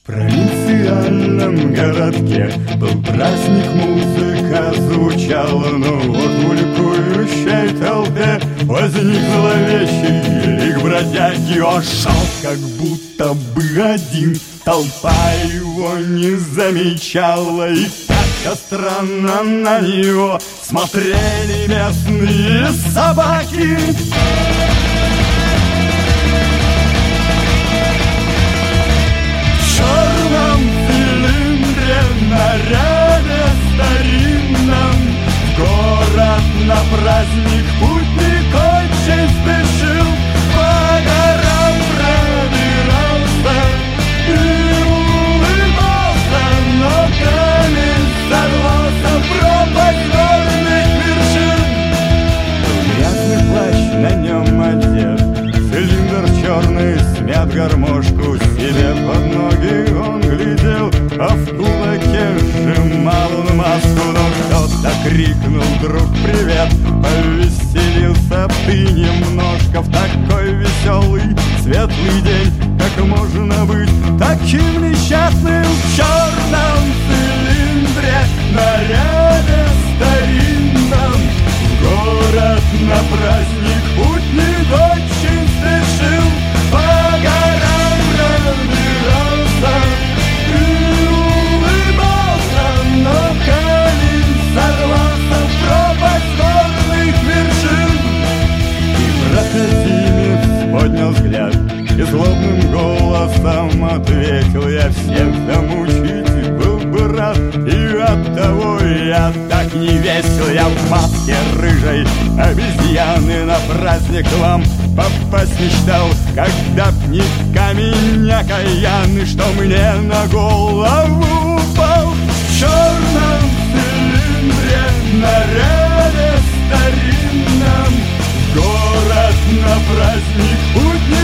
В провинциальном городке был праздник, музыка звучала, но вот в ликующей толпе возник зловещий лик бродяги. Он шел как будто бы один, толпа его не замечала, и как-то странно на него смотрели местные собаки. Наряде старинном в город на праздник путник очень спешил, по горам пробирался и улыбался, но камень сорвался в пропасть горных вершин. Грязный плащ на нем одет, цилиндр черный смят, гармошку себе под ноги он глядел, а в кулаке сжимал он маску. Но кто-то крикнул: друг, привет! Повеселился б ты немножко в такой веселый, светлый день. Как можно быть таким несчастным в черном цилиндре, наряде старинном? В город на праздник путник очень спешил, по горам пробирался и улыбался, но камень сорвался в пропасть горных вершин. И проходимец поднял взгляд и злобным голосом ответил: я всех замучить был бы рад, и оттого я так не весел. Я в маске рыжей обезьяны на праздник к вам попасть мечтал, когда б не камень окаянный, что мне на голову упал. В черном цилиндре, наряде старинном, в город на праздник путник